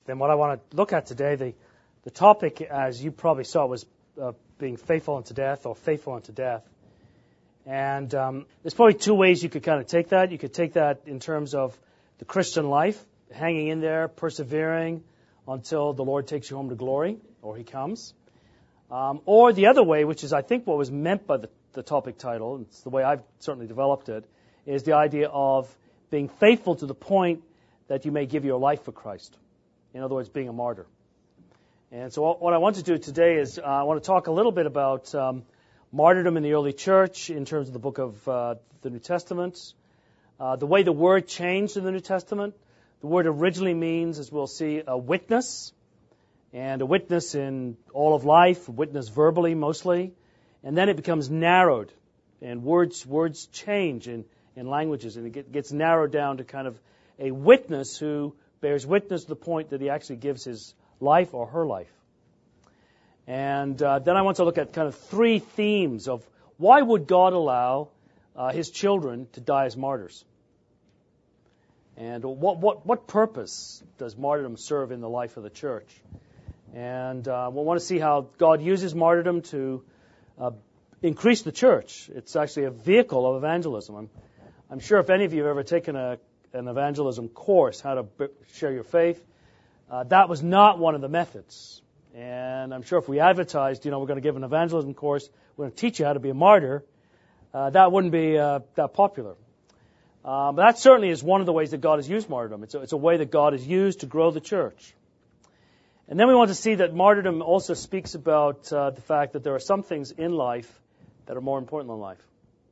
Then what I want to look at today, the topic, as you probably saw, was being faithful unto death, or faithful unto death. And there's probably two ways you could kind of take that. You could take that in terms of the Christian life, hanging in there, persevering until the Lord takes you home to glory, or He comes. Or the other way, which is I think what was meant by the topic title, it's the way I've certainly developed it, is the idea of being faithful to the point that you may give your life for Christ. In other words, being a martyr. And so what I want to do today is I want to talk a little bit about martyrdom in the early church in terms of the book of the New Testament, the way the word changed in the New Testament. The word originally means, as we'll see, a witness, and a witness in all of life, a witness verbally mostly, and then it becomes narrowed, and words change in languages, and it gets narrowed down to kind of a witness who bears witness to the point that he actually gives his life or her life. And then I want to look at kind of three themes of why would God allow His children to die as martyrs? And what purpose does martyrdom serve in the life of the church? And we'll want to see how God uses martyrdom to increase the church. It's actually a vehicle of evangelism. I'm sure if any of you have ever taken an evangelism course, how to share your faith, that was not one of the methods. And I'm sure if we advertised, we're going to give an evangelism course, we're going to teach you how to be a martyr, that wouldn't be that popular. But that certainly is one of the ways that God has used martyrdom. It's a way that God has used to grow the church. And then we want to see that martyrdom also speaks about the fact that there are some things in life that are more important than life.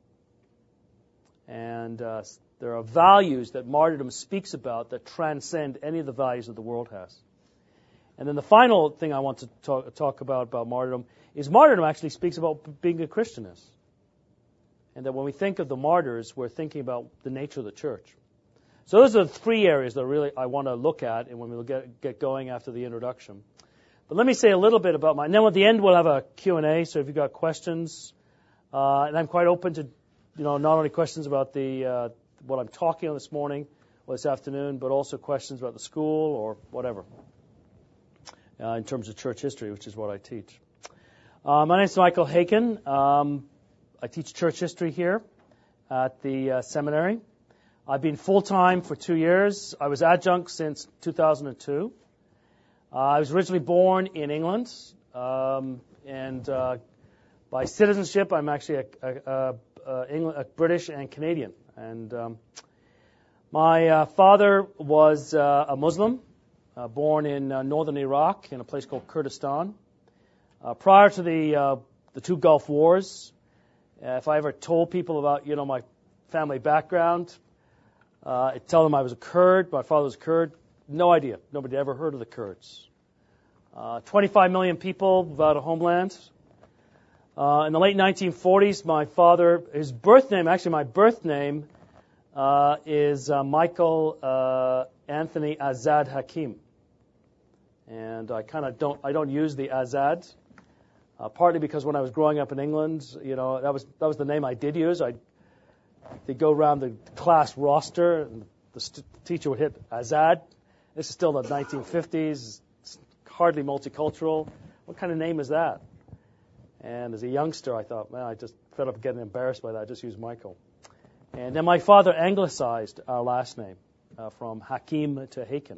And there are values that martyrdom speaks about that transcend any of the values that the world has. And then the final thing I want to talk about martyrdom is martyrdom actually speaks about being a Christian is. And that when we think of the martyrs, we're thinking about the nature of the church. So those are the three areas that really I want to look at, and when we'll get going after the introduction. But let me say a little bit about and then at the end we'll have a Q&A, so if you've got questions, and I'm quite open to, not only questions about what I'm talking on this morning or this afternoon, but also questions about the school or whatever, in terms of church history, which is what I teach. My name is Michael Haken. I teach church history here at the seminary. I've been full-time for 2 years. I was adjunct since 2002. I was originally born in England, and by citizenship, I'm actually a British and Canadian. And my father was a Muslim, born in northern Iraq in a place called Kurdistan. Prior to the two Gulf Wars, if I ever told people about my family background, I'd tell them I was a Kurd. My father was a Kurd. No idea. Nobody ever heard of the Kurds. 25 million people without a homeland. In the late 1940s, my father, his birth name, actually my birth name, is Michael Anthony Azad Hakim. And I don't use the Azad, partly because when I was growing up in England, that was the name I did use. They'd go around the class roster, and the teacher would hit Azad. This is still the 1950s. It's hardly multicultural. What kind of name is that? And as a youngster, I thought, I just fed up getting embarrassed by that. I just used Michael. And then my father anglicized our last name from Hakim to Haken.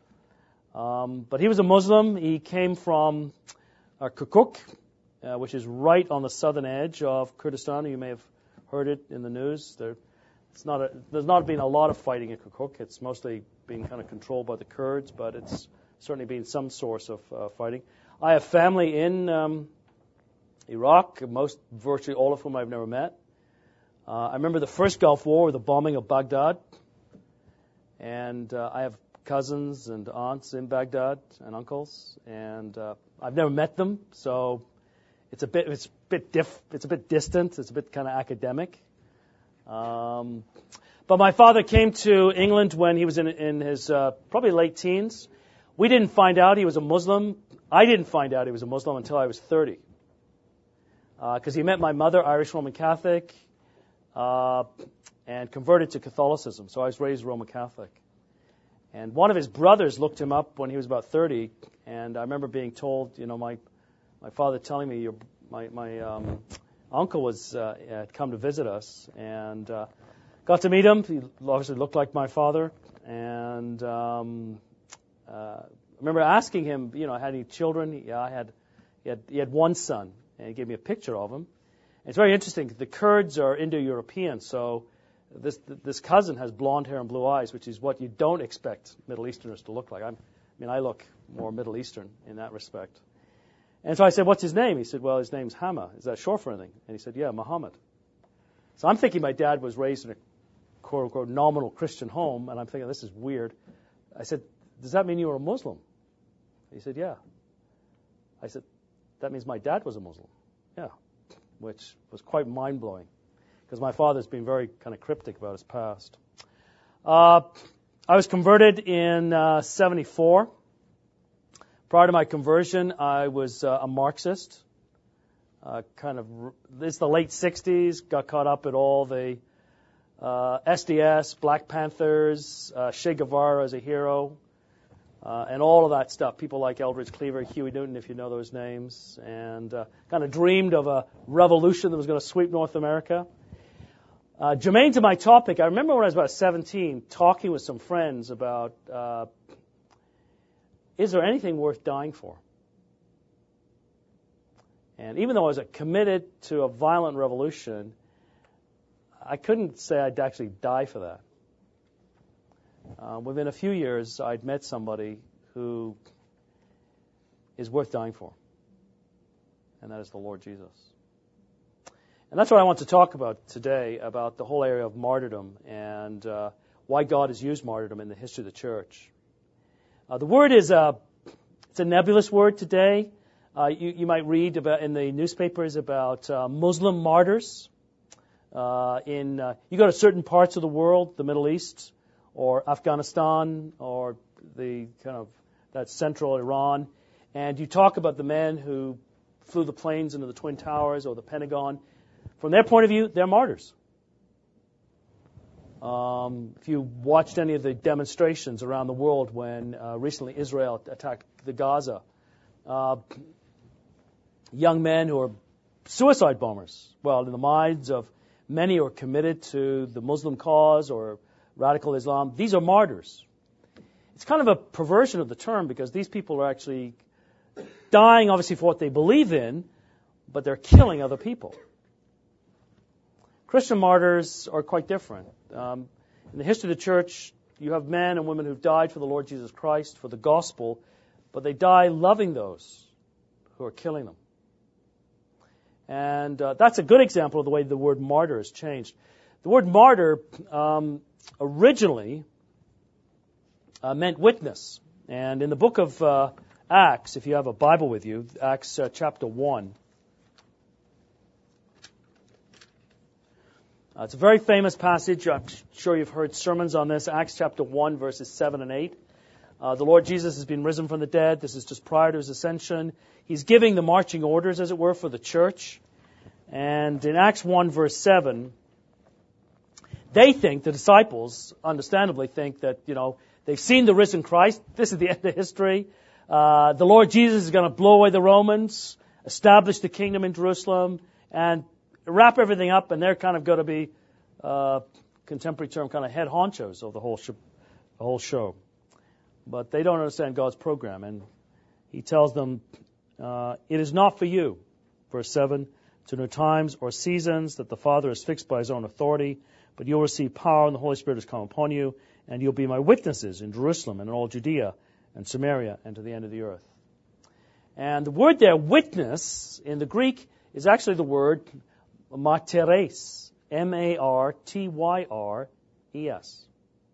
But he was a Muslim. He came from Kirkuk, which is right on the southern edge of Kurdistan. You may have heard it in the news. There's not been a lot of fighting in Kirkuk. It's mostly being kind of controlled by the Kurds, but it's certainly been some source of fighting. I have family in Iraq, virtually all of whom I've never met. I remember the first Gulf War, the bombing of Baghdad, and I have cousins and aunts in Baghdad and uncles, and I've never met them, so it's a bit distant. It's a bit kind of academic. But my father came to England when he was in his probably late teens. We didn't find out he was a Muslim. I didn't find out he was a Muslim until I was 30. Because he met my mother, Irish Roman Catholic, and converted to Catholicism. So I was raised Roman Catholic. And one of his brothers looked him up when he was about 30, and I remember being told, my father telling me, my uncle had come to visit us, and got to meet him. He obviously looked like my father, and I remember asking him, had any children? Yeah, he had one son, and he gave me a picture of him. And it's very interesting. The Kurds are Indo-European, so this cousin has blonde hair and blue eyes, which is what you don't expect Middle Easterners to look like. I look more Middle Eastern in that respect. And so I said, what's his name? He said, well, his name's Hama. Is that short for anything? And he said, yeah, Muhammad. So I'm thinking my dad was raised in a quote-unquote nominal Christian home, and I'm thinking, this is weird. I said, does that mean you were a Muslim? He said, yeah. I said, that means my dad was a Muslim. Yeah, which was quite mind-blowing, because my father's been very kind of cryptic about his past. I was converted in 74. Prior to my conversion, I was a Marxist. It's the late 60s, got caught up at all the SDS, Black Panthers, Che Guevara as a hero, and all of that stuff. People like Eldridge Cleaver, Huey Newton, if you know those names, and kind of dreamed of a revolution that was going to sweep North America. Germane to my topic, I remember when I was about 17 talking with some friends about, is there anything worth dying for? And even though I was committed to a violent revolution, I couldn't say I'd actually die for that. Within a few years, I'd met somebody who is worth dying for, and that is the Lord Jesus. And that's what I want to talk about today, about the whole area of martyrdom and why God has used martyrdom in the history of the church. The word is it's a nebulous word today. You might read about in the newspapers about Muslim martyrs. You go to certain parts of the world, the Middle East, or Afghanistan, or the kind of that central Iran, and you talk about the men who flew the planes into the Twin Towers or the Pentagon. From their point of view, they're martyrs. If you watched any of the demonstrations around the world when recently Israel attacked the Gaza, young men who are suicide bombers. Well, in the minds of many who are committed to the Muslim cause or radical Islam, these are martyrs. It's kind of a perversion of the term, because these people are actually dying, obviously, for what they believe in, but they're killing other people. Christian martyrs are quite different. In the history of the church, you have men and women who've died for the Lord Jesus Christ, for the gospel, but they die loving those who are killing them. And that's a good example of the way the word martyr has changed. The word martyr originally meant witness. And in the book of Acts, if you have a Bible with you, Acts chapter 1, it's a very famous passage. I'm sure you've heard sermons on this. Acts chapter 1, verses 7 and 8. The Lord Jesus has been risen from the dead. This is just prior to his ascension. He's giving the marching orders, as it were, for the church. And in Acts 1, verse 7, they think, the disciples, understandably think that, they've seen the risen Christ. This is the end of history. The Lord Jesus is going to blow away the Romans, establish the kingdom in Jerusalem, and wrap everything up, and they're kind of going to be, contemporary term, kind of head honchos of the whole show. But they don't understand God's program, and he tells them, it is not for you, verse 7, to know times or seasons that the Father has fixed by his own authority, but you'll receive power, and the Holy Spirit has come upon you, and you'll be my witnesses in Jerusalem and in all Judea and Samaria and to the end of the earth. And the word there, witness, in the Greek, is actually the word martyres, M-A-R-T-Y-R-E-S.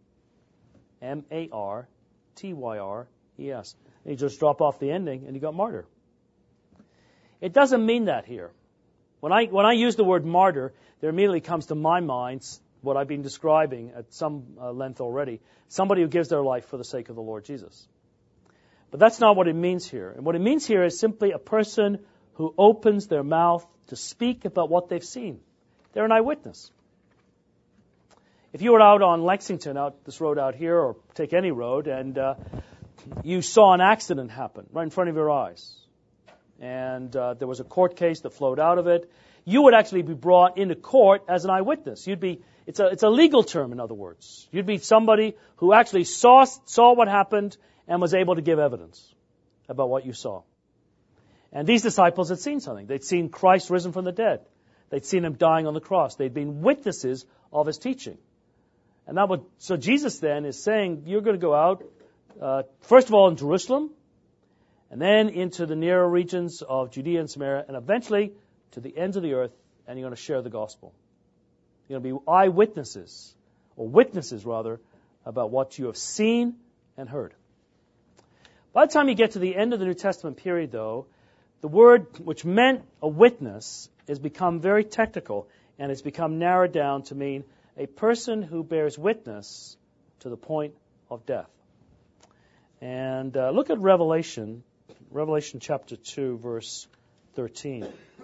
M-A-R-T-Y-R-E-S. And you just drop off the ending and you got martyr. It doesn't mean that here. When I use the word martyr, there immediately comes to my mind what I've been describing at some length already, somebody who gives their life for the sake of the Lord Jesus. But that's not what it means here. And what it means here is simply a person who opens their mouth to speak about what they've seen. They're an eyewitness. If you were out on Lexington, out this road out here, or take any road, and you saw an accident happen right in front of your eyes, and there was a court case that flowed out of it, you would actually be brought into court as an eyewitness. It's a legal term, in other words. You'd be somebody who actually saw what happened and was able to give evidence about what you saw. And these disciples had seen something. They'd seen Christ risen from the dead. They'd seen him dying on the cross. They'd been witnesses of his teaching. And so Jesus then is saying, you're going to go out, first of all in Jerusalem, and then into the nearer regions of Judea and Samaria, and eventually to the ends of the earth, and you're going to share the gospel. You're going to be eyewitnesses, or witnesses rather, about what you have seen and heard. By the time you get to the end of the New Testament period, though, the word which meant a witness has become very technical, and it's become narrowed down to mean a person who bears witness to the point of death. And look at Revelation chapter 2, verse 13.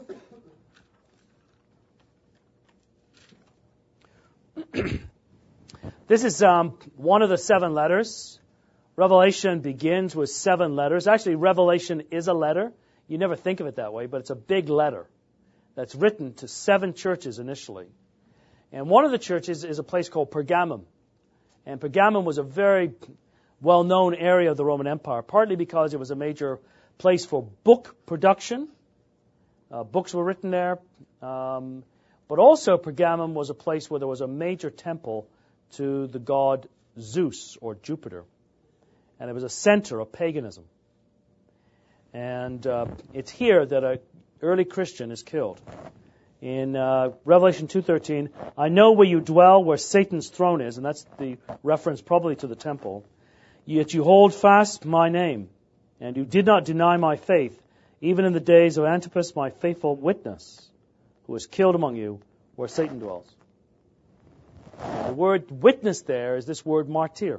This is one of the 7 letters. Revelation begins with 7 letters. Actually, Revelation is a letter. You never think of it that way, but it's a big letter that's written to 7 churches initially. And one of the churches is a place called Pergamum. And Pergamum was a very well-known area of the Roman Empire, partly because it was a major place for book production. Books were written there. But also Pergamum was a place where there was a major temple to the god Zeus, or Jupiter. And it was a center of paganism. And it's here that an early Christian is killed. In Revelation 2:13, I know where you dwell, where Satan's throne is, and that's the reference probably to the temple. Yet you hold fast my name, and you did not deny my faith, even in the days of Antipas, my faithful witness, who was killed among you, where Satan dwells. The word witness there is this word martyr.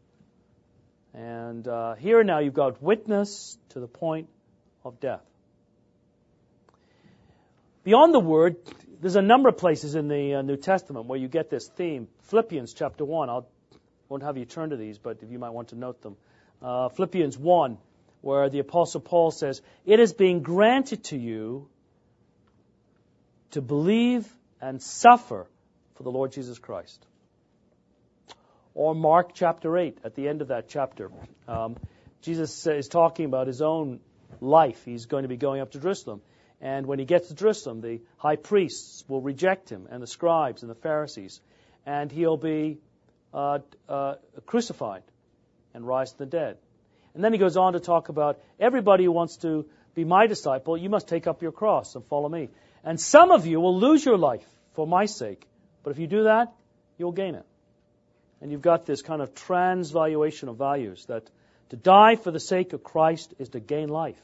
And here now you've got witness to the point of death. Beyond the word, there's a number of places in the New Testament where you get this theme. Philippians chapter 1, I won't have you turn to these, but if you might want to note them. Philippians 1, where the Apostle Paul says, it is being granted to you to believe and suffer for the Lord Jesus Christ. Or Mark chapter 8, at the end of that chapter, Jesus is talking about his own life. He's going to be going up to Jerusalem. And when he gets to Jerusalem, the high priests will reject him, and the scribes and the Pharisees. And he'll be crucified and rise from the dead. And then he goes on to talk about everybody who wants to be my disciple, you must take up your cross and follow me. And some of you will lose your life for my sake. But if you do that, you'll gain it. And you've got this kind of transvaluation of values, that to die for the sake of Christ is to gain life.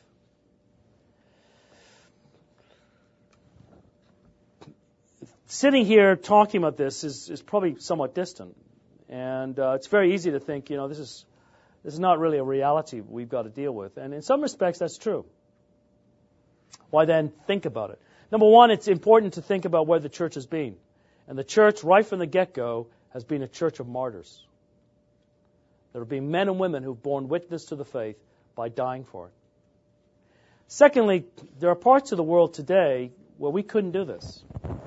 Sitting here talking about this is probably somewhat distant. And it's very easy to think, this is not really a reality we've got to deal with. And in some respects, that's true. Why then think about it? Number one, it's important to think about where the church has been. And the church, right from the get-go, has been a church of martyrs. There have been men and women who've borne witness to the faith by dying for it. Secondly, there are parts of the world today where we couldn't do this.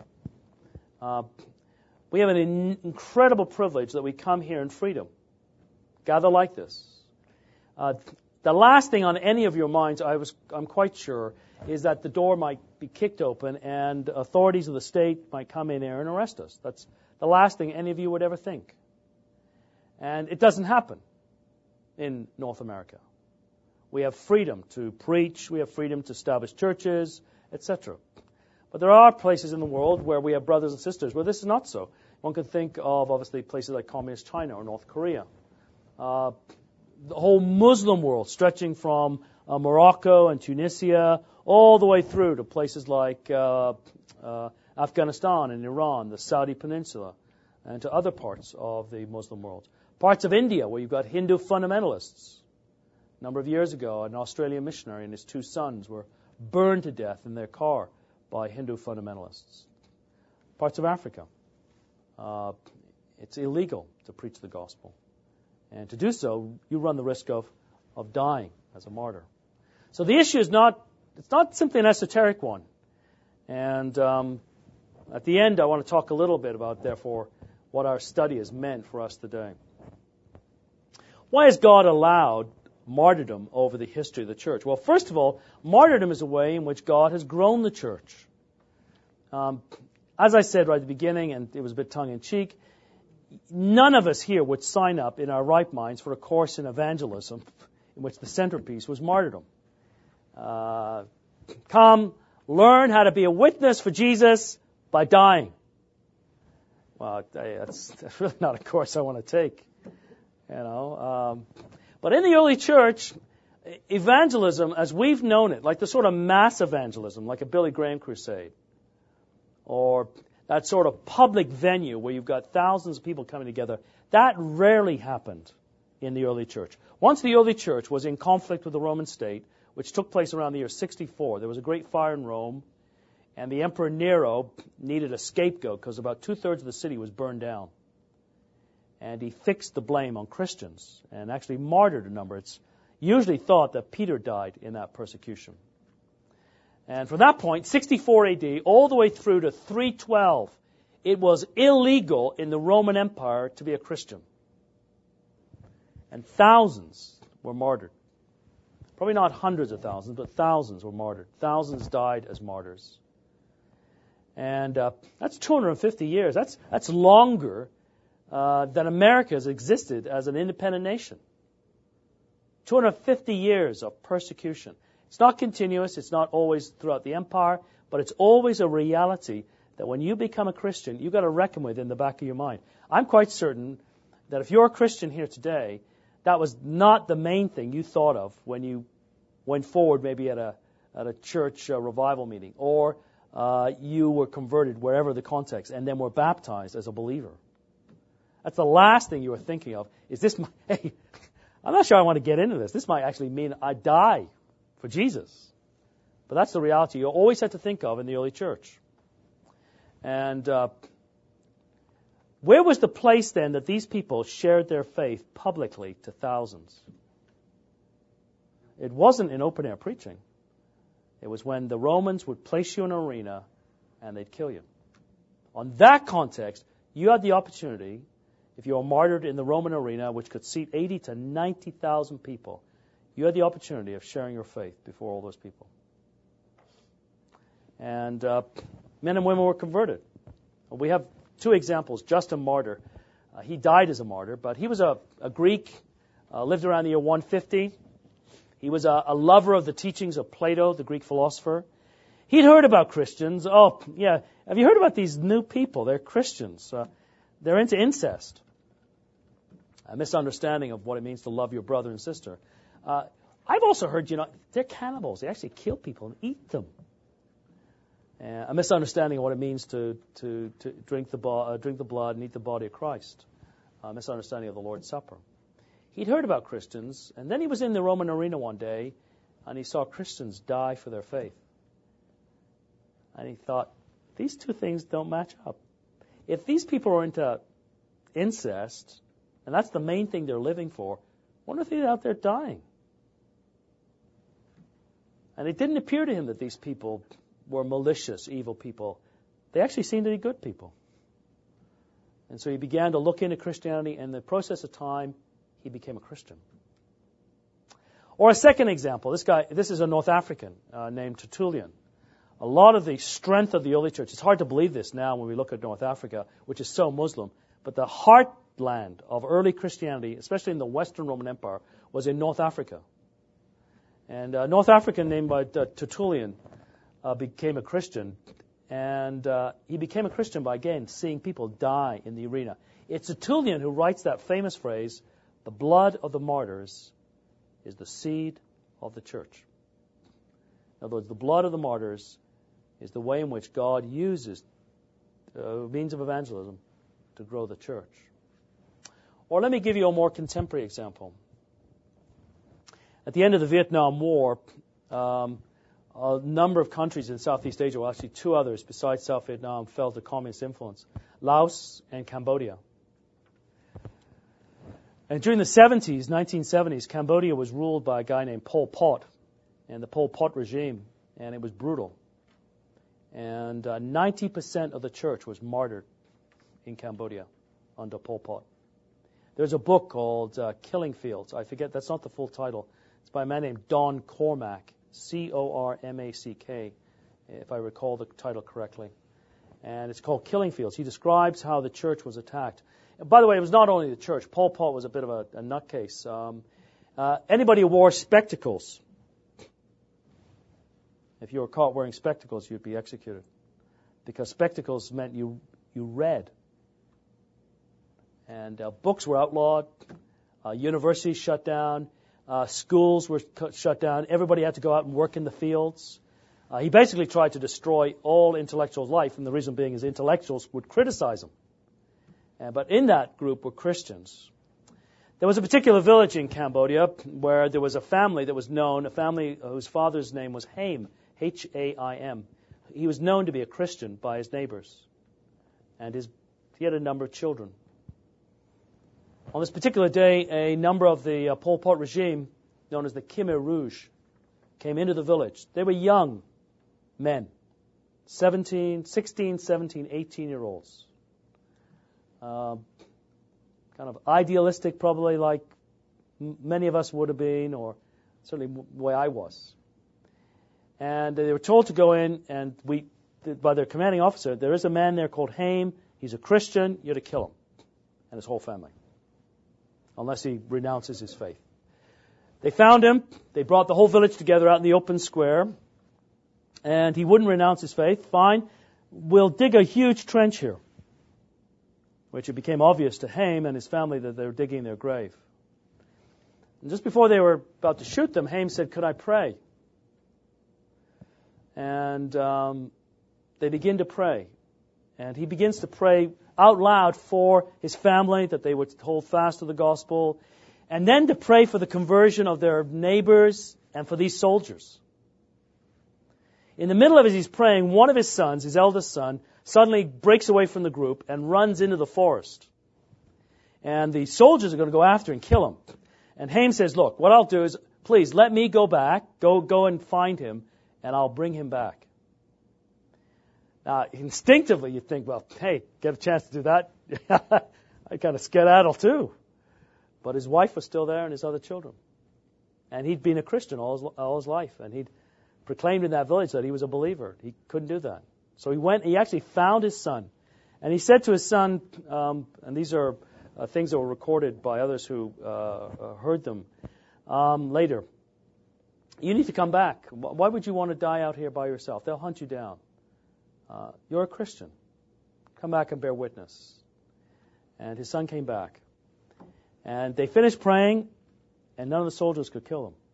We have an incredible privilege that we come here in freedom, gather like this. The last thing on any of your minds, I'm quite sure, is that the door might be kicked open and authorities of the state might come in here and arrest us. That's the last thing any of you would ever think. And it doesn't happen in North America. We have freedom to preach, we have freedom to establish churches, etc. But there are places in the world where we have brothers and sisters where this is not so. One could think of, obviously, places like Communist China or North Korea. The whole Muslim world, stretching from Morocco and Tunisia all the way through to places like Afghanistan and Iran, the Saudi Peninsula, and to other parts of the Muslim world. Parts of India where you've got Hindu fundamentalists. A number of years ago, an Australian missionary and his 2 sons were burned to death in their car by Hindu fundamentalists. Parts of Africa. It's illegal to preach the gospel. And to do so, you run the risk of dying as a martyr. So the issue is it's not simply an esoteric one. And at the end, I want to talk a little bit about, therefore, what our study has meant for us today. Why has God allowed martyrdom over the history of the church? Well, first of all, martyrdom is a way in which God has grown the church. As I said right at the beginning, and it was a bit tongue-in-cheek, none of us here would sign up in our right minds for a course in evangelism in which the centerpiece was martyrdom. Come, learn how to be a witness for Jesus by dying. Well, that's really not a course I want to take. But in the early church, evangelism, as we've known it, like the sort of mass evangelism, like a Billy Graham crusade, or that sort of public venue where you've got thousands of people coming together, that rarely happened in the early church. Once the early church was in conflict with the Roman state, which took place around the year 64, there was a great fire in Rome, and the Emperor Nero needed a scapegoat because about 2/3 of the city was burned down. And he fixed the blame on Christians and actually martyred a number. It's usually thought that Peter died in that persecution. And from that point, 64 AD, all the way through to 312, it was illegal in the Roman Empire to be a Christian. And thousands were martyred. Probably not hundreds of thousands, but thousands were martyred. Thousands died as martyrs. And that's 250 years. That's longer than America has existed as an independent nation. 250 years of persecution. It's not continuous. It's not always throughout the empire, but it's always a reality that when you become a Christian, you've got to reckon with in the back of your mind. I'm quite certain that if you're a Christian here today, that was not the main thing you thought of when you went forward maybe at a church revival meeting, or you were converted wherever the context, and then were baptized as a believer. That's the last thing you were thinking of. Is this hey, I'm not sure I want to get into this. This might actually mean I die for Jesus. But that's the reality you always had to think of in the early church. And where was the place then that these people shared their faith publicly to thousands? It wasn't in open-air preaching. It was when the Romans would place you in an arena and they'd kill you. On that context, you had the opportunity, if you were martyred in the Roman arena, which could seat 80 to 90,000 people, you had the opportunity of sharing your faith before all those people. And men and women were converted. We have two examples. Justin Martyr, he died as a martyr, but he was a Greek, lived around the year 150. He was a lover of the teachings of Plato, the Greek philosopher. He'd heard about Christians. Oh, yeah, have you heard about these new people? They're Christians. They're into incest. A misunderstanding of what it means to love your brother and sister. I've also heard, they're cannibals. They actually kill people and eat them. A misunderstanding of what it means to drink the blood and eat the body of Christ. A misunderstanding of the Lord's Supper. He'd heard about Christians, and then he was in the Roman arena one day, and he saw Christians die for their faith. And he thought, these two things don't match up. If these people are into incest, and that's the main thing they're living for, what if they're out there dying? And it didn't appear to him that these people were malicious, evil people. They actually seemed to be good people. And so he began to look into Christianity, and in the process of time, he became a Christian. Or a second example, this is a North African named Tertullian. A lot of the strength of the early church, it's hard to believe this now when we look at North Africa, which is so Muslim, but the heartland of early Christianity, especially in the Western Roman Empire, was in North Africa. And a North African named by Tertullian became a Christian. And he became a Christian by, again, seeing people die in the arena. It's Tertullian who writes that famous phrase, "The blood of the martyrs is the seed of the church." In other words, the blood of the martyrs is the way in which God uses means of evangelism to grow the church. Or let me give you a more contemporary example. At the end of the Vietnam War, a number of countries in Southeast Asia, well, actually two others besides South Vietnam, fell to communist influence: Laos and Cambodia. And during the 1970s, Cambodia was ruled by a guy named Pol Pot, and the Pol Pot regime, and it was brutal. And 90% of the church was martyred in Cambodia under Pol Pot. There's a book called Killing Fields. I forget, that's not the full title. It's by a man named Don Cormack, C-O-R-M-A-C-K, if I recall the title correctly. And it's called Killing Fields. He describes how the church was attacked. And by the way, it was not only the church. Pol Pot was a bit of a nutcase. Anybody who wore spectacles, if you were caught wearing spectacles, you'd be executed. Because spectacles meant you read. And books were outlawed. Universities shut down. Schools were shut down. Everybody had to go out and work in the fields. He basically tried to destroy all intellectual life, and the reason being is intellectuals would criticize him. But in that group were Christians. There was a particular village in Cambodia where there was a family that was known, a family whose father's name was Haim, H-A-I-M. He was known to be a Christian by his neighbors, and he had a number of children. On this particular day, a number of the Pol Pot regime, known as the Khmer Rouge, came into the village. They were young men, 16, 17, 18-year-olds. Kind of idealistic, probably like many of us would have been, or certainly the way I was. And they were told to go in, and by their commanding officer, there is a man there called Haim. He's a Christian. You're to kill him and his whole family, unless he renounces his faith. They found him. They brought the whole village together out in the open square, and he wouldn't renounce his faith. Fine, we'll dig a huge trench here, which it became obvious to Haim and his family that they were digging their grave. And just before they were about to shoot them, Haim said, "Could I pray?" And they begin to pray. And he begins to pray out loud for his family, that they would hold fast to the gospel, and then to pray for the conversion of their neighbors and for these soldiers. In the middle of it, he's praying, one of his sons, his eldest son, suddenly breaks away from the group and runs into the forest. And the soldiers are going to go after and kill him. And Haim says, "Look, what I'll do is, please let me go back, go and find him, and I'll bring him back." Now, instinctively, you think, well, hey, get a chance to do that. I kind of skedaddle too. But his wife was still there and his other children. And he'd been a Christian all his life. And he'd proclaimed in that village that he was a believer. He couldn't do that. So he actually found his son. And he said to his son, and these are things that were recorded by others who heard them later, "You need to come back. Why would you want to die out here by yourself? They'll hunt you down. You're a Christian. Come back and bear witness." And his son came back. And they finished praying, and none of the soldiers could kill him.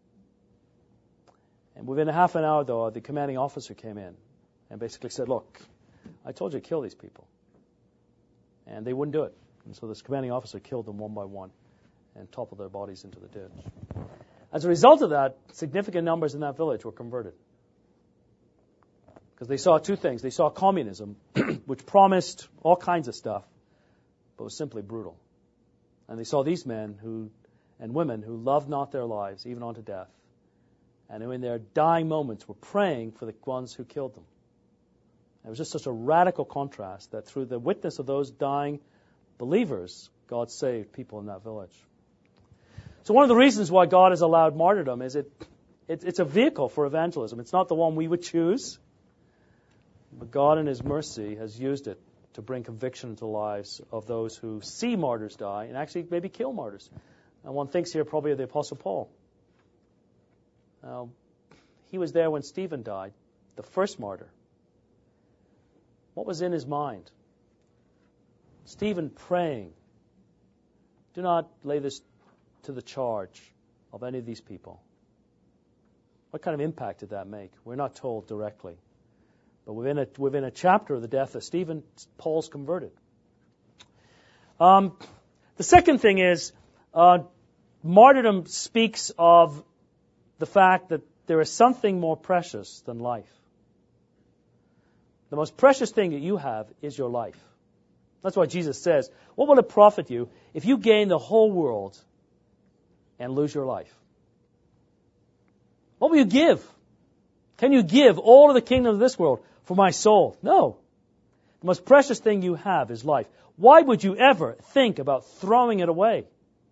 And within a half an hour, though, the commanding officer came in and basically said, "Look, I told you to kill these people." And they wouldn't do it. And so this commanding officer killed them one by one and toppled their bodies into the ditch. As a result of that, significant numbers in that village were converted. Because they saw two things. They saw communism, which promised all kinds of stuff, but was simply brutal. And they saw these men and women who loved not their lives, even unto death, and who in their dying moments were praying for the ones who killed them. It was just such a radical contrast that through the witness of those dying believers, God saved people in that village. So one of the reasons why God has allowed martyrdom is it's a vehicle for evangelism. It's not the one we would choose, but God in His mercy has used it to bring conviction into the lives of those who see martyrs die and actually maybe kill martyrs. And one thinks here probably of the Apostle Paul. Now, he was there when Stephen died, the first martyr. What was in his mind? Stephen praying, "Do not lay this to the charge of any of these people." What kind of impact did that make? We're not told directly. But within a chapter of the death of Stephen, Paul's converted. The second thing is, martyrdom speaks of the fact that there is something more precious than life. The most precious thing that you have is your life. That's why Jesus says, what will it profit you if you gain the whole world and lose your life? What will you give? Can you give all of the kingdom of this world for my soul? No. The most precious thing you have is life. Why would you ever think about throwing it away?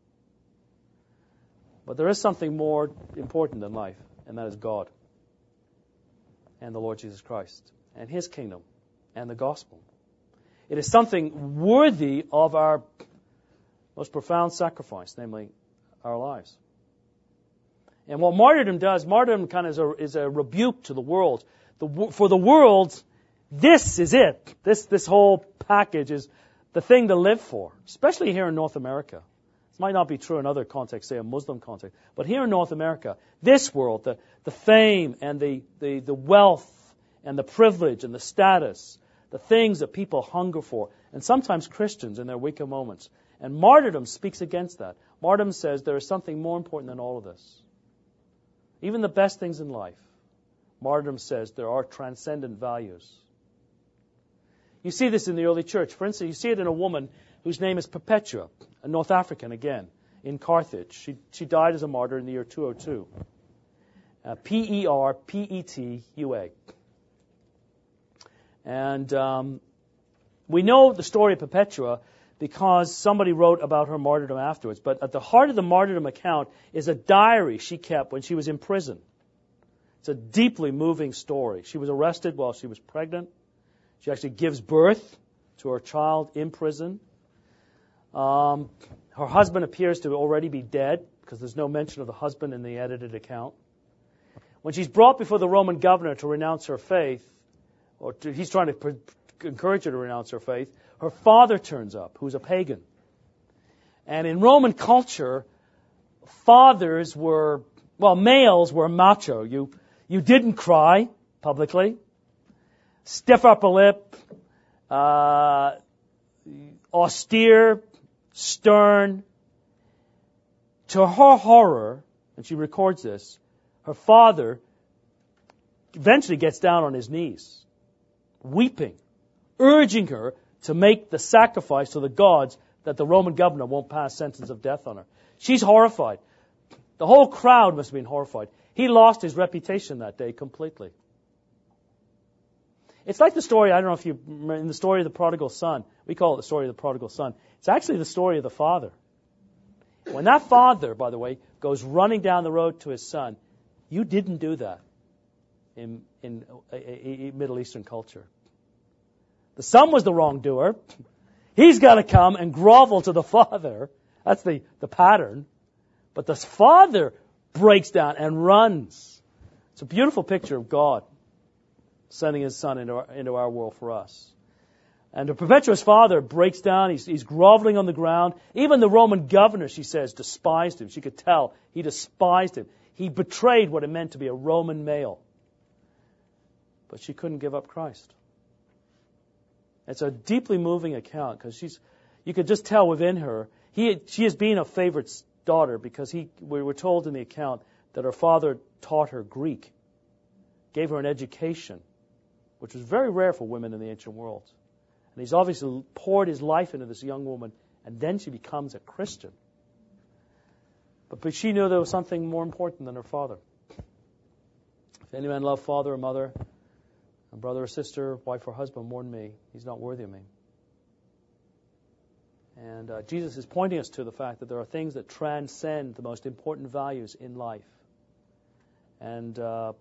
But there is something more important than life, and that is God and the Lord Jesus Christ and His kingdom and the gospel. It is something worthy of our most profound sacrifice, namely our lives. And what martyrdom does, martyrdom kind of is a rebuke to the world. For the world, this is it. This whole package is the thing to live for, especially here in North America. This might not be true in other contexts, say a Muslim context. But here in North America, this world, the fame and the wealth and the privilege and the status, the things that people hunger for, and sometimes Christians in their weaker moments. And martyrdom speaks against that. Martyrdom says there is something more important than all of this. Even the best things in life, martyrdom says there are transcendent values. You see this in the early church. For instance, you see it in a woman whose name is Perpetua, a North African again, in Carthage. She died as a martyr in the year 202. Perpetua. And we know the story of Perpetua because somebody wrote about her martyrdom afterwards. But at the heart of the martyrdom account is a diary she kept when she was in prison. It's a deeply moving story. She was arrested while she was pregnant. She actually gives birth to her child in prison. Her husband appears to already be dead because there's no mention of the husband in the edited account. When she's brought before the Roman governor to renounce her faith, he's trying to encourage her to renounce her faith, her father turns up, who's a pagan. And in Roman culture, males were macho. You didn't cry publicly, stiff upper lip, austere, stern. To her horror, and she records this, her father eventually gets down on his knees, weeping, urging her to make the sacrifice to the gods that the Roman governor won't pass sentence of death on her. She's horrified. The whole crowd must have been horrified. He lost his reputation that day completely. It's like the story, I don't know if you remember, in the story of the prodigal son. We call it the story of the prodigal son. It's actually the story of the father. When that father, by the way, goes running down the road to his son, you didn't do that in Middle Eastern culture. The son was the wrongdoer. He's got to come and grovel to the father. That's the pattern. But the father breaks down and runs. It's a beautiful picture of God sending His Son into our world for us. And Perpetua's father breaks down. He's groveling on the ground. Even the Roman governor, she says, despised him. She could tell he despised him. He betrayed what it meant to be a Roman male. But she couldn't give up Christ. It's a deeply moving account because you could just tell within her, she is being a favorite daughter because we were told in the account that her father taught her Greek, gave her an education, which was very rare for women in the ancient world. And he's obviously poured his life into this young woman, and then she becomes a Christian. But she knew there was something more important than her father. If any man love father or mother, a brother or sister, wife or husband more than me, he's not worthy of me. And Jesus is pointing us to the fact that there are things that transcend the most important values in life. And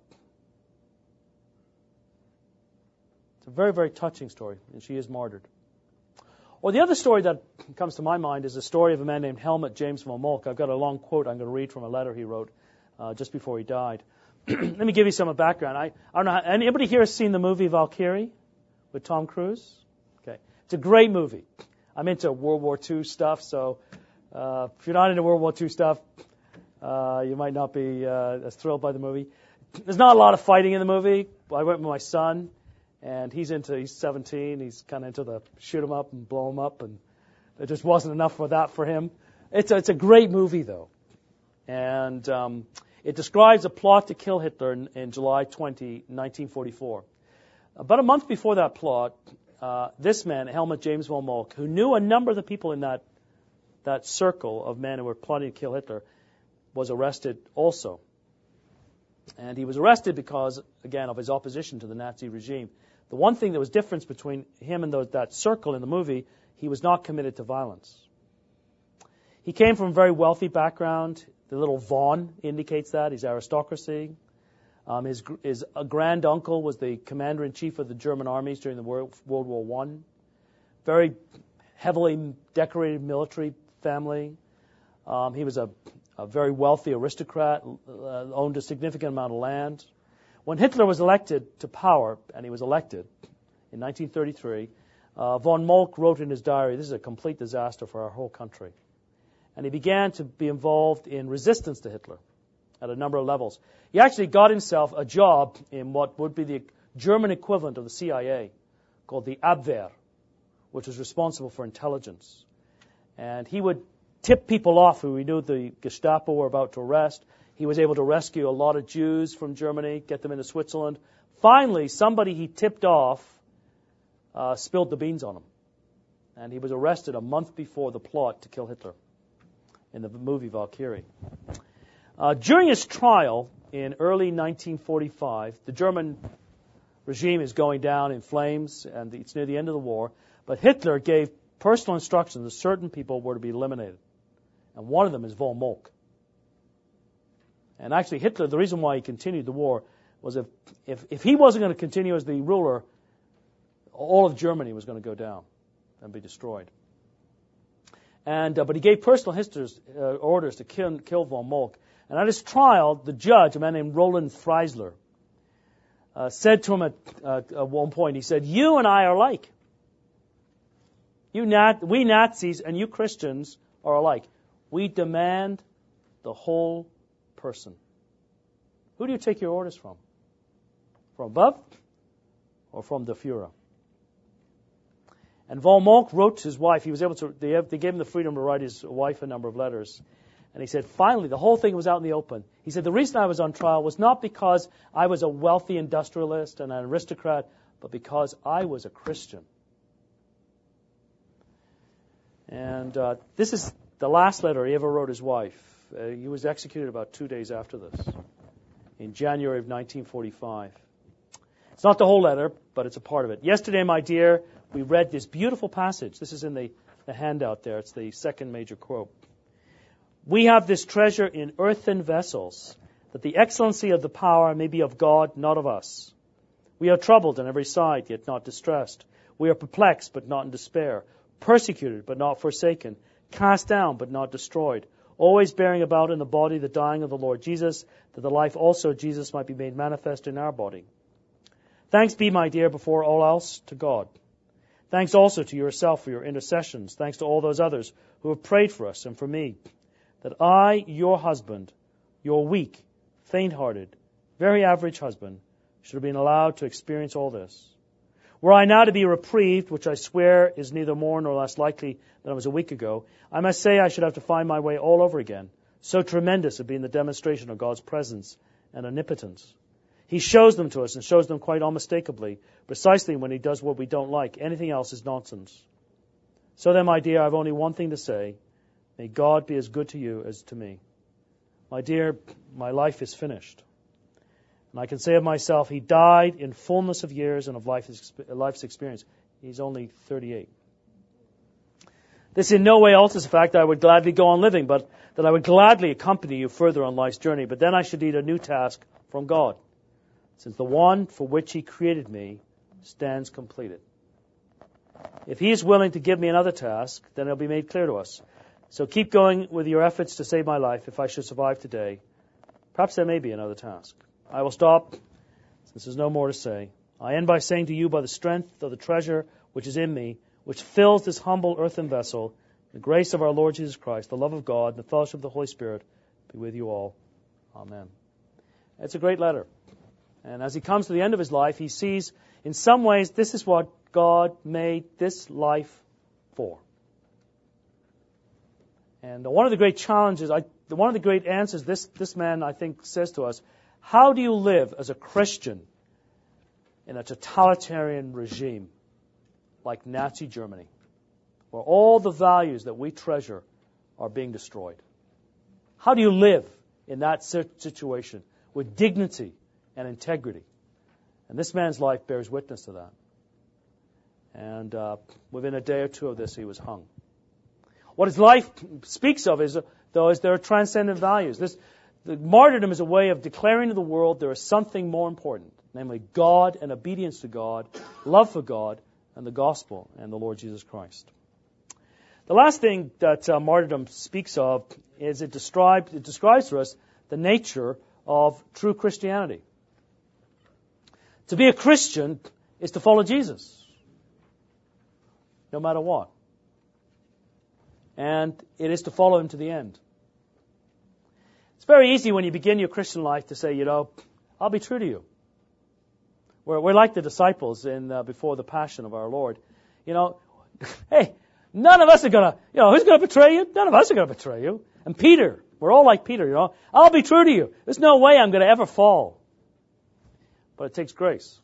it's a very, very touching story, and she is martyred. Or the other story that comes to my mind is the story of a man named Helmut James von Moltke. I've got a long quote I'm going to read from a letter he wrote just before he died. Let me give you some background. I don't know. Anybody here has seen the movie Valkyrie with Tom Cruise? Okay, it's a great movie. I'm into World War II stuff, so if you're not into World War II stuff, you might not be as thrilled by the movie. There's not a lot of fighting in the movie. I went with my son, and he's 17. He's kind of into the shoot 'em up and blow 'em up, and there just wasn't enough for that for him. It's a great movie, though. And it describes a plot to kill Hitler in July 20, 1944. About a month before that plot, this man, Helmut James von Moltke, who knew a number of the people in that circle of men who were plotting to kill Hitler, was arrested also. And he was arrested because, again, of his opposition to the Nazi regime. The one thing that was different between him and that circle in the movie, he was not committed to violence. He came from a very wealthy background. The little von indicates that. He's aristocracy. His grand uncle was the commander-in-chief of the German armies during the World War I. Very heavily decorated military family. He was a very wealthy aristocrat, owned a significant amount of land. When Hitler was elected to power, and he was elected in 1933, von Moltke wrote in his diary, "This is a complete disaster for our whole country." And he began to be involved in resistance to Hitler at a number of levels. He actually got himself a job in what would be the German equivalent of the CIA, called the Abwehr, which was responsible for intelligence. And he would tip people off who he knew the Gestapo were about to arrest. He was able to rescue a lot of Jews from Germany, get them into Switzerland. Finally, somebody he tipped off spilled the beans on him. And he was arrested a month before the plot to kill Hitler in the movie Valkyrie. During his trial in early 1945, the German regime is going down in flames, and it's near the end of the war. But Hitler gave personal instructions that certain people were to be eliminated. And one of them is von Moltke. And actually Hitler, the reason why he continued the war was if he wasn't going to continue as the ruler, all of Germany was going to go down and be destroyed. And but he gave personal orders to kill von Moltke. And at his trial, the judge, a man named Roland Freisler, said to him at one point, he said, "You and I are alike. We Nazis and you Christians are alike. We demand the whole person." Who do you take your orders from? From above or from the Führer? And von Moltke wrote to his wife. He was able to. They gave him the freedom to write his wife a number of letters. And he said, finally, the whole thing was out in the open. He said, the reason I was on trial was not because I was a wealthy industrialist and an aristocrat, but because I was a Christian. And this is the last letter he ever wrote his wife. He was executed about 2 days after this, in January of 1945. It's not the whole letter, but it's a part of it. Yesterday, my dear, we read this beautiful passage. This is in the handout there. It's the second major quote. "We have this treasure in earthen vessels, that the excellency of the power may be of God, not of us. We are troubled on every side, yet not distressed. We are perplexed, but not in despair. Persecuted, but not forsaken. Cast down, but not destroyed. Always bearing about in the body the dying of the Lord Jesus, that the life also of Jesus might be made manifest in our body. Thanks be, my dear, before all else, to God. Thanks also to yourself for your intercessions. Thanks to all those others who have prayed for us and for me, that I, your husband, your weak, faint-hearted, very average husband, should have been allowed to experience all this. Were I now to be reprieved, which I swear is neither more nor less likely than it was a week ago, I must say I should have to find my way all over again. So tremendous had been the demonstration of God's presence and omnipotence. He shows them to us and shows them quite unmistakably, precisely when he does what we don't like. Anything else is nonsense. So then, my dear, I have only one thing to say. May God be as good to you as to me. My dear, my life is finished. And I can say of myself, he died in fullness of years and of life's experience. He's only 38. This in no way alters the fact that I would gladly go on living, but that I would gladly accompany you further on life's journey. But then I should need a new task from God, since the one for which he created me stands completed. If he is willing to give me another task, then it'll be made clear to us. So keep going with your efforts to save my life if I should survive today. Perhaps there may be another task. I will stop, since there's no more to say. I end by saying to you, by the strength of the treasure which is in me, which fills this humble earthen vessel, the grace of our Lord Jesus Christ, the love of God, and the fellowship of the Holy Spirit be with you all. Amen. It's a great letter. And as he comes to the end of his life, he sees, in some ways, this is what God made this life for. And one of the great challenges, one of the great answers this man, I think, says to us, how do you live as a Christian in a totalitarian regime? like Nazi Germany, where all the values that we treasure are being destroyed? How do you live in that situation with dignity and integrity? And this man's life bears witness to that. And within a day or two of this, he was hung. What his life speaks of is there are transcendent values. The martyrdom is a way of declaring to the world there is something more important, namely God and obedience to God, love for God, and the gospel and the Lord Jesus Christ. The last thing that martyrdom speaks of is it describes for us the nature of true Christianity. To be a Christian is to follow Jesus, no matter what. And it is to follow him to the end. It's very easy when you begin your Christian life to say, I'll be true to you. We're like the disciples before the passion of our Lord. Hey, none of us are going to, who's going to betray you? None of us are going to betray you. And Peter, we're all like Peter, I'll be true to you. There's no way I'm going to ever fall. But it takes grace.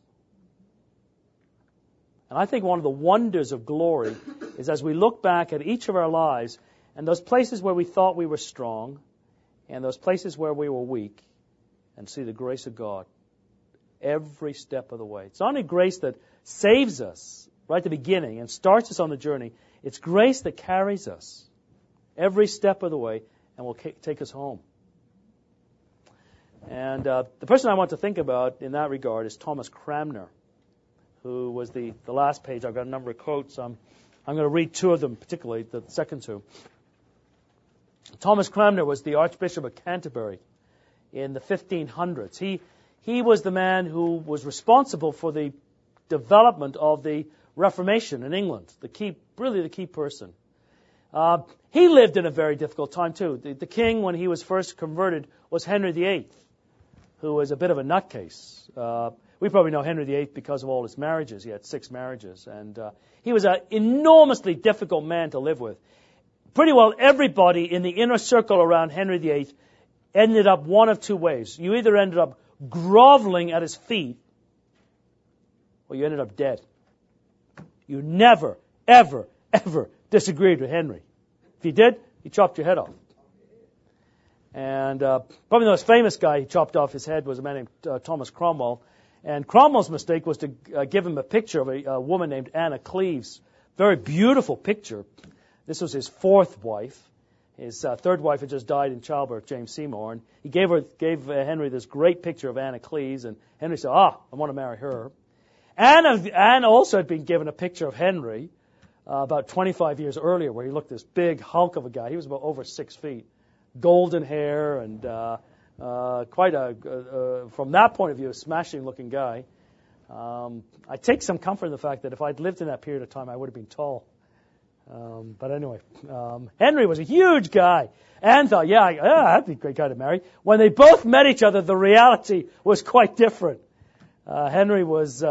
And I think one of the wonders of glory is as we look back at each of our lives and those places where we thought we were strong and those places where we were weak and see the grace of God every step of the way. It's not only grace that saves us right at the beginning and starts us on the journey. It's grace that carries us every step of the way and will take us home. And the person I want to think about in that regard is Thomas Cranmer, who was the last page. I've got a number of quotes. I'm going to read two of them, particularly the second two. Thomas Cranmer was the Archbishop of Canterbury in the 1500s. He was the man who was responsible for the development of the Reformation in England, the key person. He lived in a very difficult time too. The king, when he was first converted, was Henry VIII, who was a bit of a nutcase. We probably know Henry VIII because of all his marriages. He had 6 marriages. And he was an enormously difficult man to live with. Pretty well everybody in the inner circle around Henry VIII ended up one of two ways. You either ended up groveling at his feet, or you ended up dead. You never, ever, ever disagreed with Henry. If you did, he chopped your head off. And probably the most famous guy he chopped off his head was a man named Thomas Cromwell. And Cromwell's mistake was to give him a picture of a woman named Anna Cleves. Very beautiful picture. This was his 4th wife. His 3rd wife had just died in childbirth, James Seymour. And he gave Henry this great picture of Anna Cleves. And Henry said, I want to marry her. Anne also had been given a picture of Henry about 25 years earlier, where he looked this big hulk of a guy. He was about over 6 feet. Golden hair and quite from that point of view, a smashing-looking guy. I take some comfort in the fact that if I'd lived in that period of time, I would have been tall. But anyway, Henry was a huge guy. Anne thought, that'd be a great guy to marry. When they both met each other, the reality was quite different. Henry was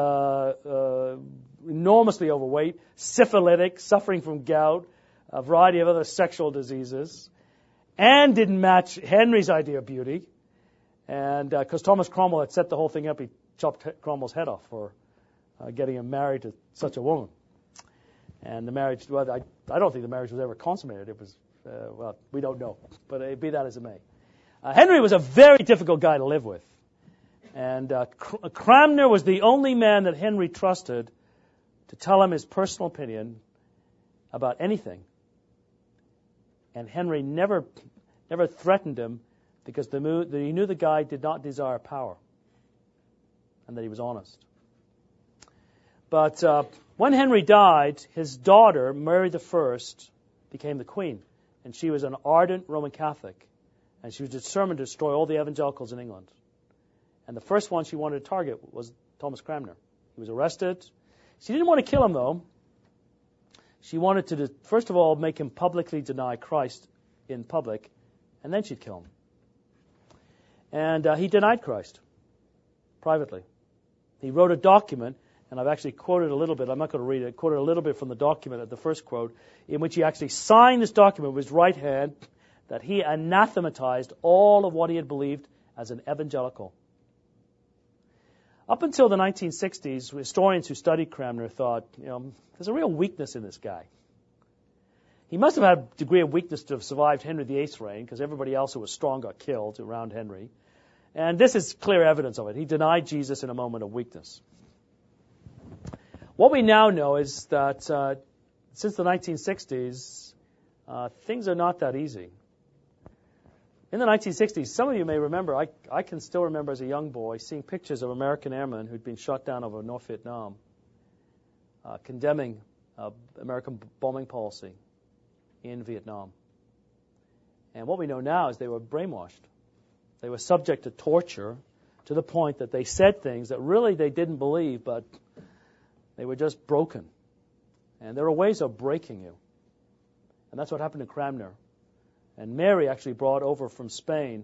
enormously overweight, syphilitic, suffering from gout, a variety of other sexual diseases. Anne didn't match Henry's idea of beauty. And because Thomas Cromwell had set the whole thing up, he chopped Cromwell's head off for getting him married to such a woman. And the marriage, I don't think the marriage was ever consummated. It was, we don't know. But be that as it may. Henry was a very difficult guy to live with. And Cranmer was the only man that Henry trusted to tell him his personal opinion about anything. And Henry never threatened him because he knew the guy did not desire power and that he was honest. But when Henry died, his daughter, Mary I, became the queen. And she was an ardent Roman Catholic. And she was determined to destroy all the evangelicals in England. And the first one she wanted to target was Thomas Cranmer. He was arrested. She didn't want to kill him, though. She wanted to, first of all, make him publicly deny Christ in public, and then she'd kill him. And he denied Christ privately. He wrote a document, and I've actually quoted a little bit. I'm not going to read it. Quoted a little bit from the document at the first quote, in which he actually signed this document with his right hand that he anathematized all of what he had believed as an evangelical. Up until the 1960s, historians who studied Cranmer thought, there's a real weakness in this guy. He must have had a degree of weakness to have survived Henry VIII's reign, because everybody else who was strong got killed around Henry. And this is clear evidence of it. He denied Jesus in a moment of weakness. What we now know is that since the 1960s, things are not that easy. In the 1960s, some of you may remember, I can still remember as a young boy seeing pictures of American airmen who'd been shot down over North Vietnam, condemning American bombing policy in Vietnam. And what we know now is they were brainwashed. They were subject to torture to the point that they said things that really they didn't believe, but they were just broken. And there are ways of breaking you. And that's what happened to Cranmer. And Mary actually brought over from Spain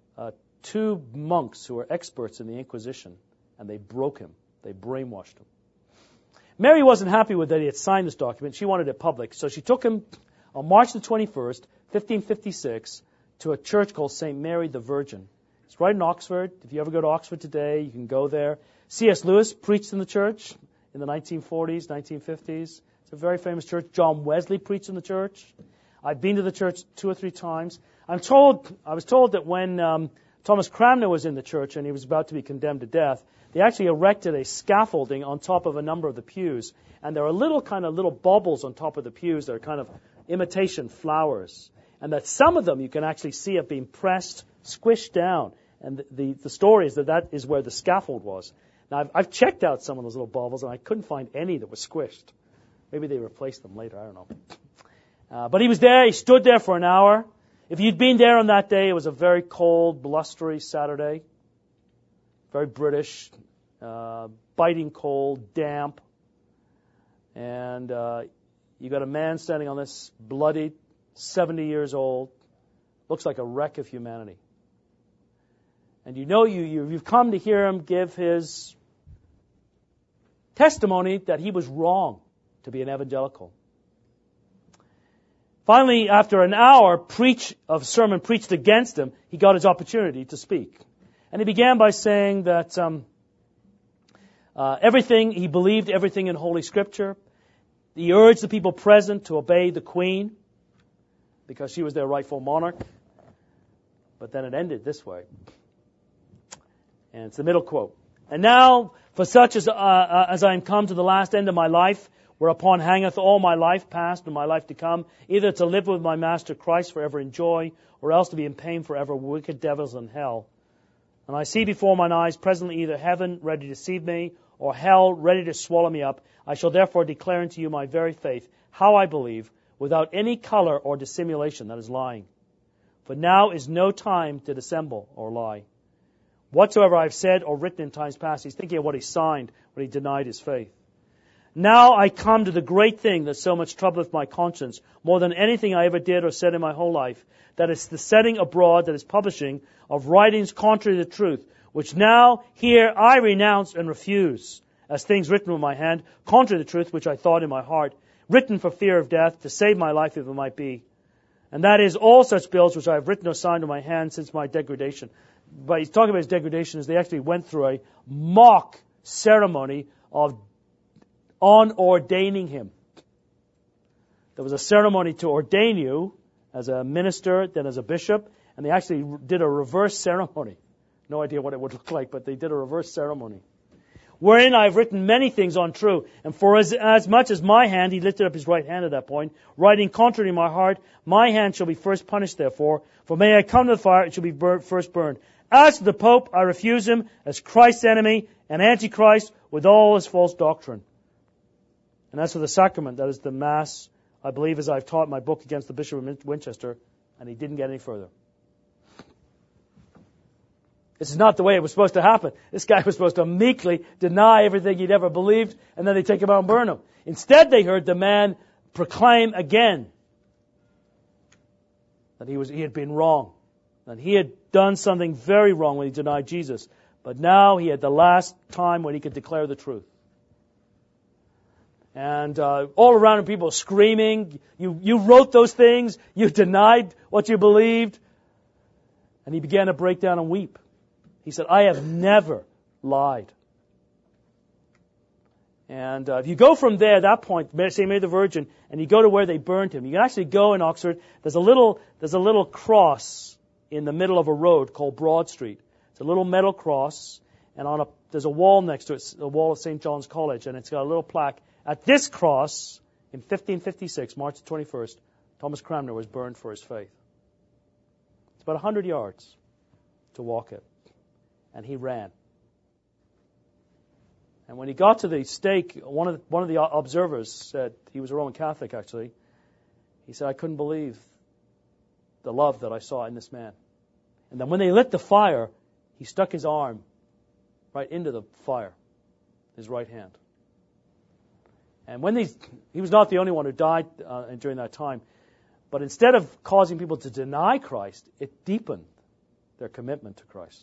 2 monks who were experts in the Inquisition, and they broke him. They brainwashed him. Mary wasn't happy with that he had signed this document. She wanted it public. So she took him on March the 21st, 1556, to a church called St. Mary the Virgin. It's right in Oxford. If you ever go to Oxford today, you can go there. C.S. Lewis preached in the church in the 1940s, 1950s. It's a very famous church. John Wesley preached in the church. I've been to the church 2 or 3 times. I was told that when Thomas Cranmer was in the church and he was about to be condemned to death, they actually erected a scaffolding on top of a number of the pews. And there are little baubles on top of the pews that are kind of imitation flowers. And that some of them you can actually see have been pressed, squished down. And the story is that is where the scaffold was. Now, I've checked out some of those little baubles, and I couldn't find any that were squished. Maybe they replaced them later, I don't know. But he was there, he stood there for an hour. If you'd been there on that day, it was a very cold, blustery Saturday. Very British, biting cold, damp. And you got a man standing on this, bloodied, 70 years old, looks like a wreck of humanity. And you've come to hear him give his testimony that he was wrong to be an evangelical. Finally, after an hour of sermon preached against him, he got his opportunity to speak. And he began by saying that he believed everything in Holy Scripture. He urged the people present to obey the Queen because she was their rightful monarch. But then it ended this way. And it's the middle quote. And now, for such as I am come to the last end of my life, whereupon hangeth all my life past and my life to come, either to live with my Master Christ forever in joy, or else to be in pain forever with wicked devils in hell. And I see before mine eyes presently either heaven ready to receive me, or hell ready to swallow me up. I shall therefore declare unto you my very faith, how I believe, without any color or dissimulation that is lying. For now is no time to dissemble or lie. Whatsoever I have said or written in times past, he's thinking of what he signed when he denied his faith. Now I come to the great thing that so much troubleth my conscience, more than anything I ever did or said in my whole life, that is the setting abroad, that is publishing, of writings contrary to the truth, which now here I renounce and refuse, as things written with my hand, contrary to the truth which I thought in my heart, written for fear of death, to save my life if it might be. And that is all such bills which I have written or signed with my hand since my degradation. But he's talking about his degradation as they actually went through a mock ceremony of unordaining him. There was a ceremony to ordain you as a minister, then as a bishop, and they actually did a reverse ceremony. No idea what it would look like, but they did a reverse ceremony. Wherein I have written many things untrue, and for as much as my hand, he lifted up his right hand at that point, writing contrary to my heart, my hand shall be first punished therefore, for may I come to the fire, it shall be first burned. As to the Pope, I refuse him as Christ's enemy and Antichrist with all his false doctrine. And as for the sacrament, that is the Mass, I believe as I've taught in my book against the Bishop of Winchester, and he didn't get any further. This is not the way it was supposed to happen. This guy was supposed to meekly deny everything he'd ever believed, and then they take him out and burn him. Instead, they heard the man proclaim again that he had been wrong, that he had done something very wrong when he denied Jesus. But now he had the last time when he could declare the truth. And all around him, people screaming, you wrote those things, you denied what you believed. And he began to break down and weep. He said, I have never lied. And if you go from there, that point, St. Mary the Virgin, and you go to where they burned him, you can actually go in Oxford. There's a little cross in the middle of a road called Broad Street. It's a little metal cross, and there's a wall next to it, a wall of St. John's College, and it's got a little plaque. At this cross, in 1556, March 21st, Thomas Cranmer was burned for his faith. It's about 100 yards to walk it, and he ran. And when he got to the stake, one of the observers said, he was a Roman Catholic actually, he said, I couldn't believe the love that I saw in this man. And then when they lit the fire, he stuck his arm right into the fire, his right hand. And when he was not the only one who died during that time, but instead of causing people to deny Christ, it deepened their commitment to Christ.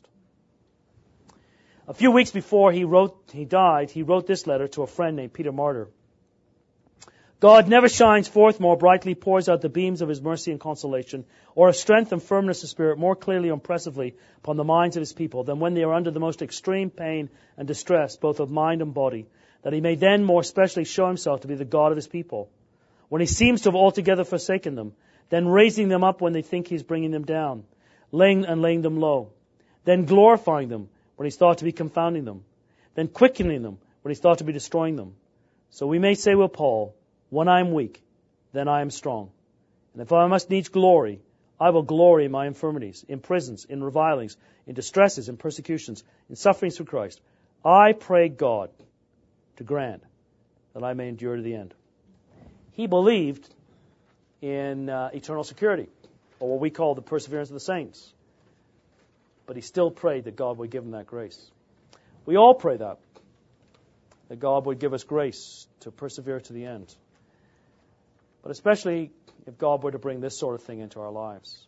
A few weeks before he died, he wrote this letter to a friend named Peter Martyr. God never shines forth more brightly, pours out the beams of his mercy and consolation, or of strength and firmness of spirit more clearly and impressively upon the minds of his people than when they are under the most extreme pain and distress, both of mind and body, that he may then more especially show himself to be the God of his people. When he seems to have altogether forsaken them, then raising them up when they think he is bringing them down, laying them low, then glorifying them when he's thought to be confounding them, then quickening them when he's thought to be destroying them. So we may say with Paul, when I am weak, then I am strong. And if I must needs glory, I will glory in my infirmities, in prisons, in revilings, in distresses, in persecutions, in sufferings for Christ. I pray God to grant that I may endure to the end. He believed in eternal security, or what we call the perseverance of the saints. But he still prayed that God would give him that grace. We all pray that God would give us grace to persevere to the end. But especially if God were to bring this sort of thing into our lives.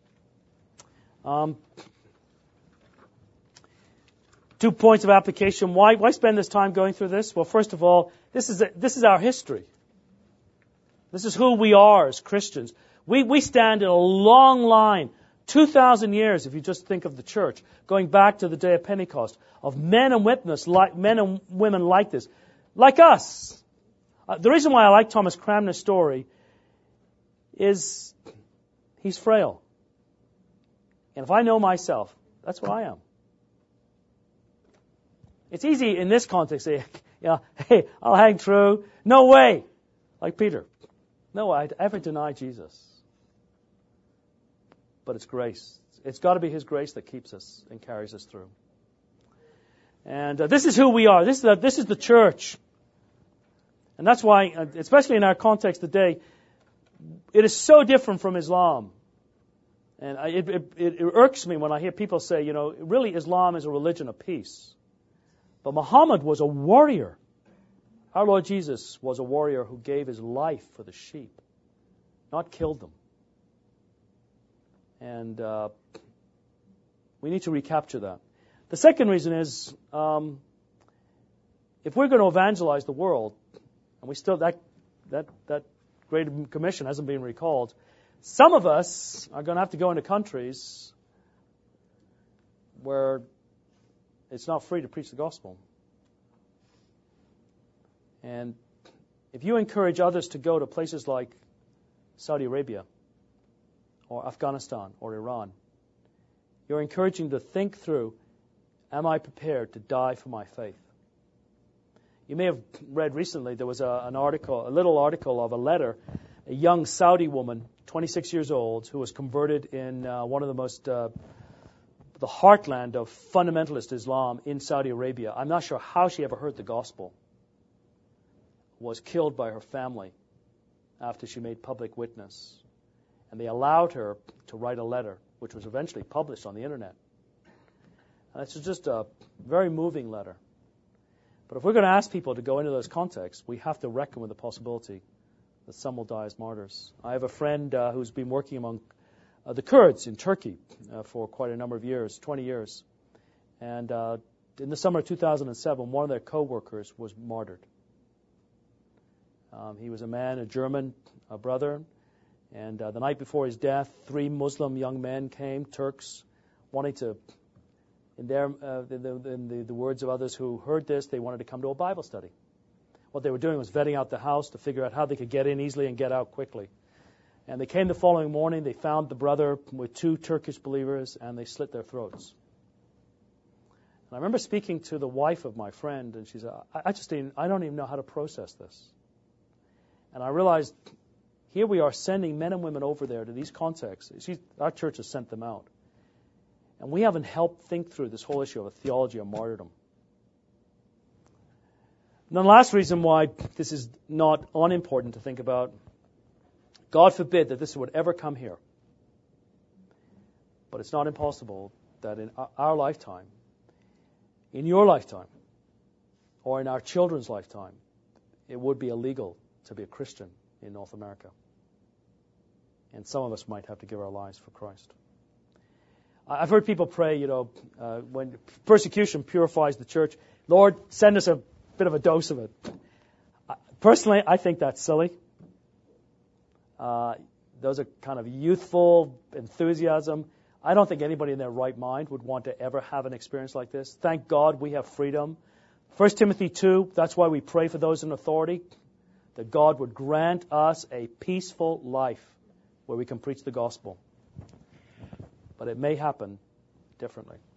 2 points of application. Why spend this time going through this? Well, first of all, this is our history. This is who we are as Christians. We stand in a long line, 2,000 years, if you just think of the church, going back to the day of Pentecost, of men and women like this, like us. The reason why I like Thomas Cranmer's story is he's frail. And if I know myself, that's what I am. It's easy in this context to say, hey, I'll hang true. No way. Like Peter. No, I'd ever deny Jesus. But it's grace. It's got to be his grace that keeps us and carries us through. And this is who we are. This is the church. And that's why, especially in our context today, it is so different from Islam. And it irks me when I hear people say, really Islam is a religion of peace. But Muhammad was a warrior. Our Lord Jesus was a warrior who gave his life for the sheep, not killed them. And we need to recapture that. The second reason is, if we're going to evangelize the world, and we still that Great Commission hasn't been recalled, some of us are going to have to go into countries where it's not free to preach the gospel. And if you encourage others to go to places like Saudi Arabia or Afghanistan or Iran, you're encouraging to think through, am I prepared to die for my faith? You may have read recently, there was a little article of a letter, a young Saudi woman, 26 years old, who was converted in one of the most, the heartland of fundamentalist Islam in Saudi Arabia. I'm not sure how she ever heard the gospel. Was killed by her family after she made public witness. And they allowed her to write a letter, which was eventually published on the internet. And it's just a very moving letter. But if we're going to ask people to go into those contexts, we have to reckon with the possibility that some will die as martyrs. I have a friend who's been working among the Kurds in Turkey for quite a number of years, 20 years. And in the summer of 2007, one of their co-workers was martyred. He was a German brother, and the night before his death, 3 Muslim young men came, Turks, wanting to, in the words of others who heard this, they wanted to come to a Bible study. what they were doing was vetting out the house to figure out how they could get in easily and get out quickly. And they came the following morning. They found the brother with 2 Turkish believers, and they slit their throats. And I remember speaking to the wife of my friend, and she said, I don't even know how to process this. And I realized, here we are sending men and women over there to these contexts. Our church has sent them out. And we haven't helped think through this whole issue of a theology of martyrdom. And the last reason why this is not unimportant to think about, God forbid that this would ever come here. But it's not impossible that in our lifetime, in your lifetime, or in our children's lifetime, it would be illegal to be a Christian in North America. And some of us might have to give our lives for Christ. I've heard people pray, when persecution purifies the church, Lord, send us a bit of a dose of it. Personally, I think that's silly. Those are kind of youthful enthusiasm. I don't think anybody in their right mind would want to ever have an experience like this. Thank God we have freedom. 1 Timothy 2, that's why we pray for those in authority, that God would grant us a peaceful life where we can preach the gospel. But it may happen differently.